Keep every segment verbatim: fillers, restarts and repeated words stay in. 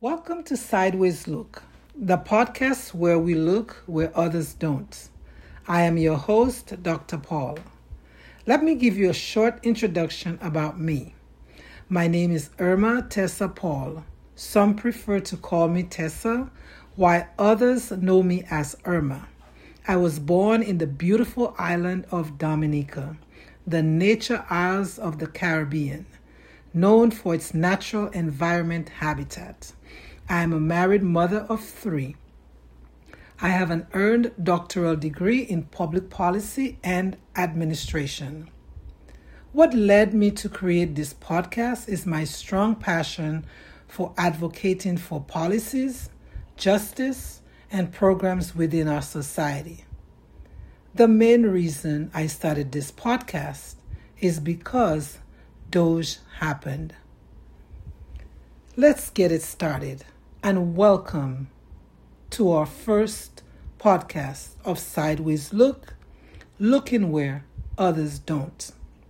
Welcome to Sideways Look, the podcast where we look where others don't. I am your host, Doctor Paul. Let me give you a short introduction about me. My name is Irma Tessa Paul. Some prefer to call me Tessa, while others know me as Irma. I was born in the beautiful island of Dominica, the Nature Isles of the Caribbean, known for its natural environment habitat. I am a married mother of three. I have an earned doctoral degree in public policy and administration. What led me to create this podcast is my strong passion for advocating for policies, justice, and programs within our society. The main reason I started this podcast is because Doge happened. Let's get it started, and welcome to our first podcast of Sideways Look, looking where others don't.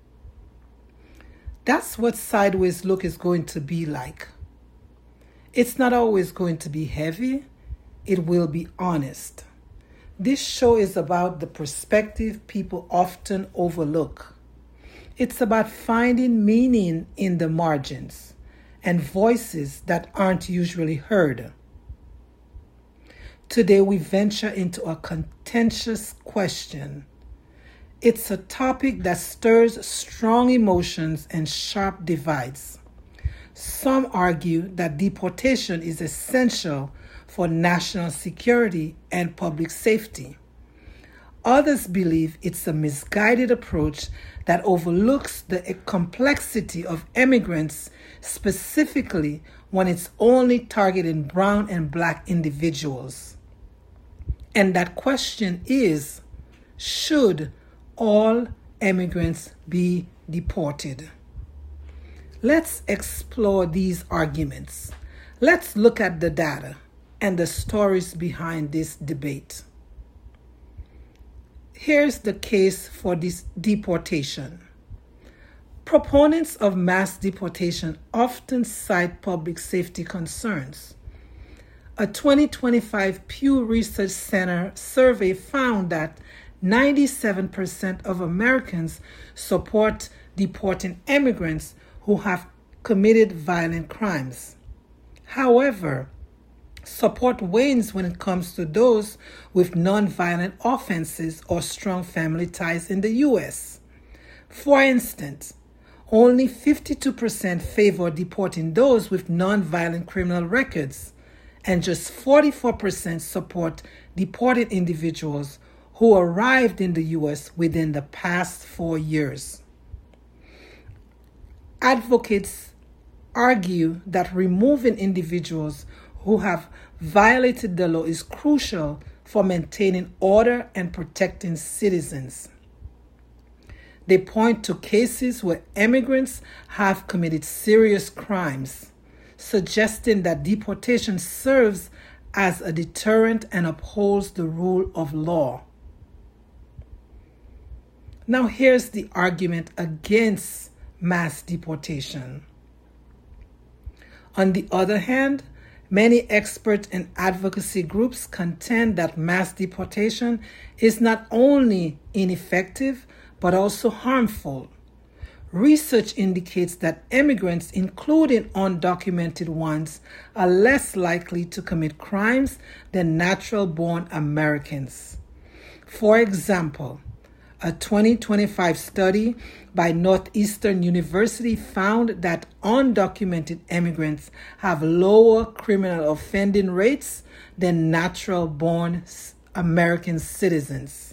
That's what Sideways Look is going to be like. It's not always going to be heavy, it will be honest. This show is about the perspective people often overlook. It's about finding meaning in the margins and voices that aren't usually heard. Today we venture into a contentious question. It's a topic that stirs strong emotions and sharp divides. Some argue that deportation is essential for national security and public safety. Others believe it's a misguided approach that overlooks the complexity of immigrants, specifically when it's only targeting brown and black individuals. And that question is, should all immigrants be deported? Let's explore these arguments. Let's look at the data and the stories behind this debate. Here's the case for this deportation. Proponents of mass deportation often cite public safety concerns. A twenty twenty-five Pew Research Center survey found that ninety-seven percent of Americans support deporting immigrants who have committed violent crimes. However, support wanes when it comes to those with non-violent offenses or strong family ties in the U S. For instance, only fifty-two percent favor deporting those with non-violent criminal records, and just forty-four percent support deporting individuals who arrived in the U S within the past four years. Advocates argue that removing individuals who have violated the law is crucial for maintaining order and protecting citizens. They point to cases where immigrants have committed serious crimes, suggesting that deportation serves as a deterrent and upholds the rule of law. Now here's the argument against mass deportation. On the other hand, many expert and advocacy groups contend that mass deportation is not only ineffective, but also harmful. Research indicates that immigrants, including undocumented ones, are less likely to commit crimes than natural-born Americans. For example, a twenty twenty-five study by Northeastern University found that undocumented immigrants have lower criminal offending rates than natural-born American citizens.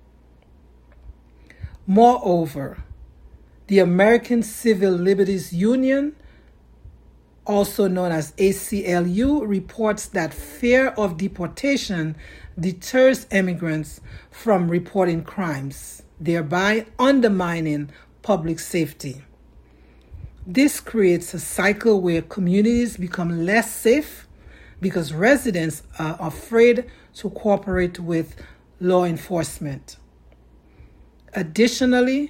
Moreover, the American Civil Liberties Union, also known as A C L U, reports that fear of deportation deters immigrants from reporting crimes, thereby undermining public safety. This creates a cycle where communities become less safe because residents are afraid to cooperate with law enforcement. Additionally,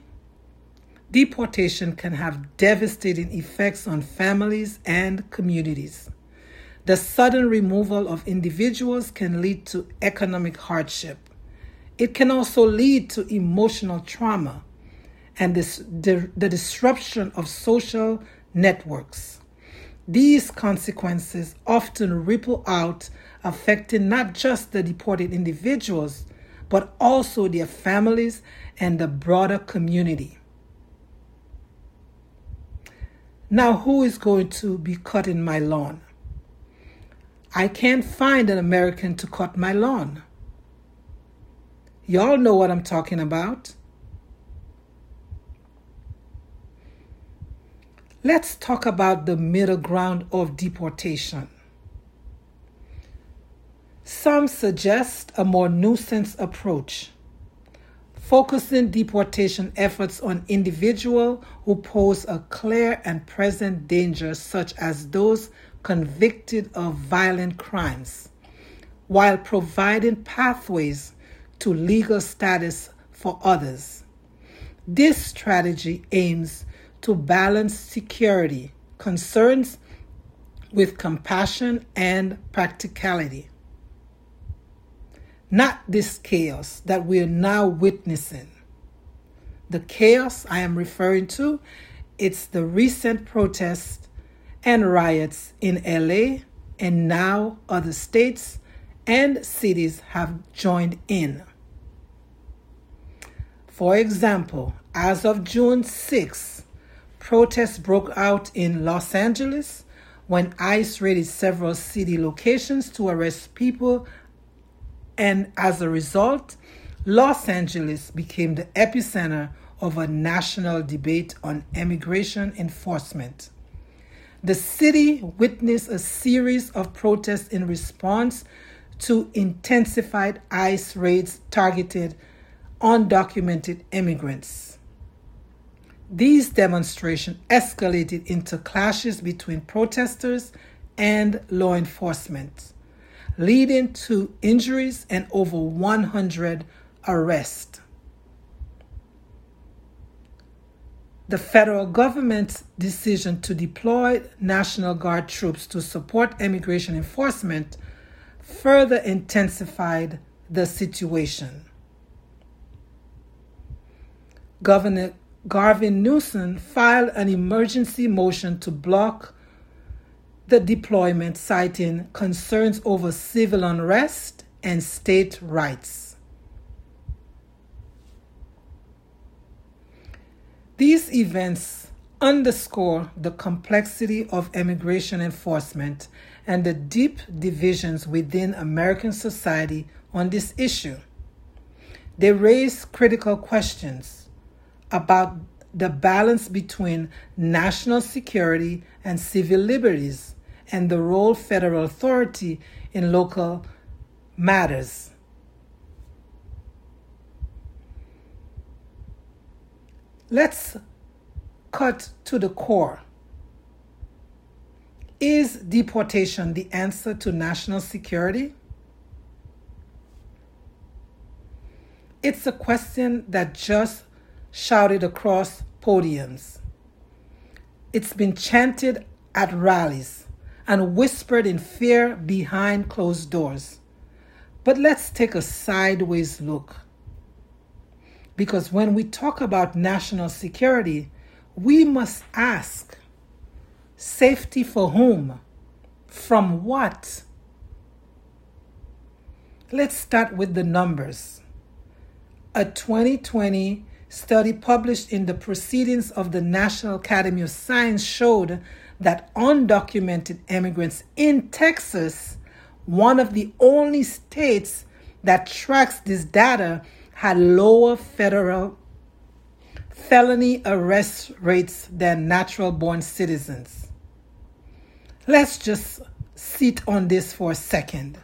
deportation can have devastating effects on families and communities. The sudden removal of individuals can lead to economic hardship. It can also lead to emotional trauma and this, the, the disruption of social networks. These consequences often ripple out, affecting not just the deported individuals, but also their families and the broader community. Now, who is going to be cutting my lawn? I can't find an American to cut my lawn. Y'all know what I'm talking about. Let's talk about the middle ground of deportation. Some suggest a more nuisance approach, focusing deportation efforts on individuals who pose a clear and present danger, such as those convicted of violent crimes, while providing pathways to legal status for others. This strategy aims to balance security concerns with compassion and practicality. Not this chaos that we are now witnessing. The chaos I am referring to, it's the recent protests and riots in L A, and now other states and cities have joined in. For example, as of June sixth, protests broke out in Los Angeles when ICE raided several city locations to arrest people, and as a result, Los Angeles became the epicenter of a national debate on immigration enforcement. The city witnessed a series of protests in response to intensified ICE raids targeted undocumented immigrants. These demonstrations escalated into clashes between protesters and law enforcement, leading to injuries and over one hundred arrests. The federal government's decision to deploy National Guard troops to support immigration enforcement further intensified the situation. Governor Gavin Newsom filed an emergency motion to block the deployment, citing concerns over civil unrest and state rights. These events underscore the complexity of immigration enforcement and the deep divisions within American society on this issue. They raise critical questions about the balance between national security and civil liberties, and the role of federal authority in local matters. Let's cut to the core. Is deportation the answer to national security? It's a question that just shouted across podiums. It's been chanted at rallies and whispered in fear behind closed doors. But let's take a sideways look. Because when we talk about national security, we must ask, safety for whom? From what? Let's start with the numbers. A twenty twenty study published in the Proceedings of the National Academy of Science showed that undocumented immigrants in Texas, one of the only states that tracks this data, had lower federal felony arrest rates than natural-born citizens. Let's just sit on this for a second.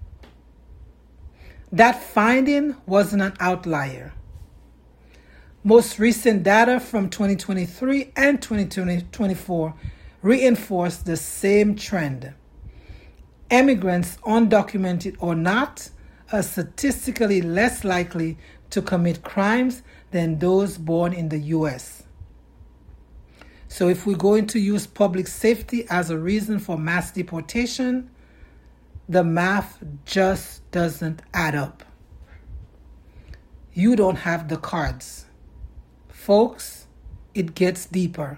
That finding wasn't an outlier. Most recent data from twenty twenty-three and twenty twenty-four reinforce the same trend. Immigrants, undocumented or not, are statistically less likely to commit crimes than those born in the U S. So if we're going to use public safety as a reason for mass deportation, the math just doesn't add up. You don't have the cards. Folks, it gets deeper.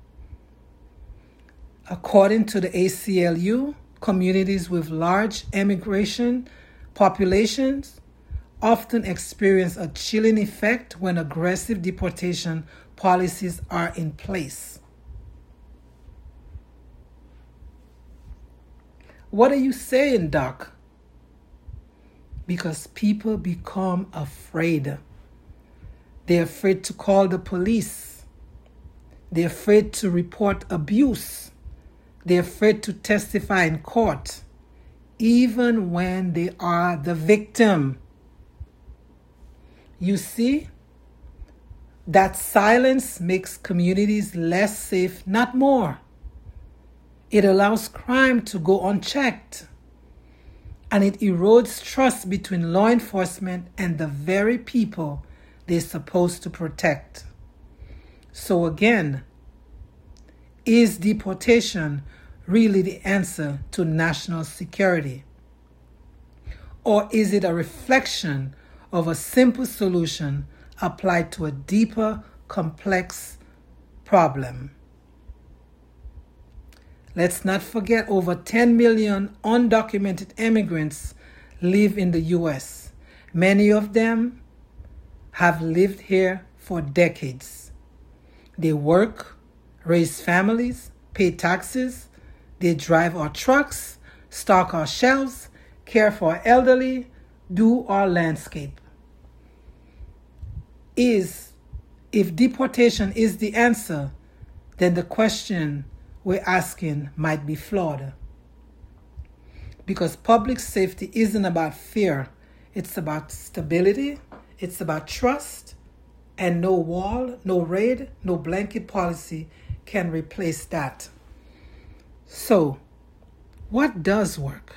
According to the A C L U, communities with large immigration populations often experience a chilling effect when aggressive deportation policies are in place. What are you saying, Doc? Because people become afraid. They're afraid to call the police. They're afraid to report abuse. They're afraid to testify in court, even when they are the victim. You see, that silence makes communities less safe, not more. It allows crime to go unchecked, and it erodes trust between law enforcement and the very people they're supposed to protect. So again, is deportation really the answer to national security? Or is it a reflection of a simple solution applied to a deeper, complex problem? Let's not forget over ten million undocumented immigrants live in the U S. Many of them have lived here for decades. They work, raise families, pay taxes, they drive our trucks, stock our shelves, care for our elderly, do our landscape. Is, if deportation is the answer, then the question we're asking might be flawed. Because public safety isn't about fear, it's about stability, it's about trust, and no wall, no raid, no blanket policy can replace that. So, what does work?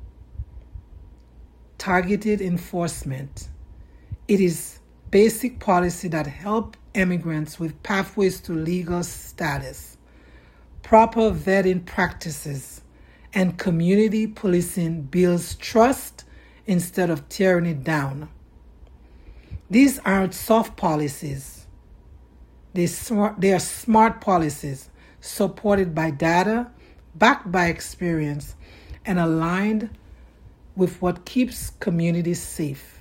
Targeted enforcement. It is basic policy that help immigrants with pathways to legal status, proper vetting practices, and community policing builds trust instead of tearing it down. These aren't soft policies. They, smart, they are smart policies supported by data, backed by experience, and aligned with what keeps communities safe.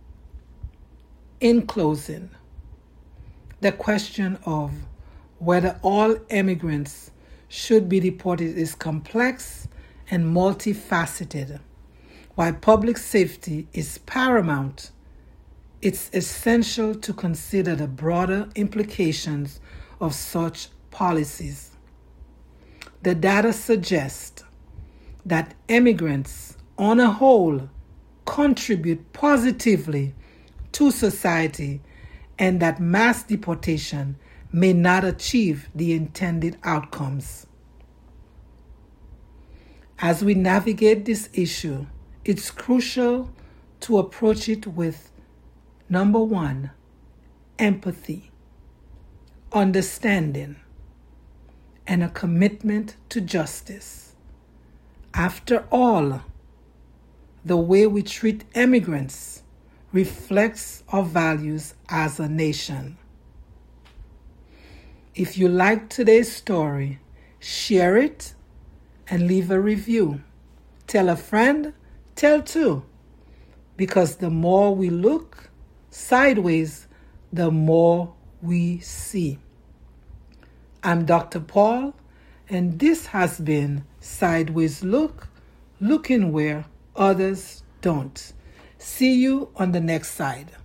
In closing, the question of whether all immigrants should be deported is complex and multifaceted. While public safety is paramount, it's essential to consider the broader implications of such policies. The data suggests that immigrants, on a whole, contribute positively to society and that mass deportation may not achieve the intended outcomes. As we navigate this issue, it's crucial to approach it with, number one, empathy, understanding, and a commitment to justice. After all, the way we treat immigrants reflects our values as a nation. If you liked today's story, share it and leave a review. Tell a friend, tell two, because the more we look sideways, the more we see. I'm Doctor Paul, and this has been Sideways Look, looking where others don't. See you on the next side.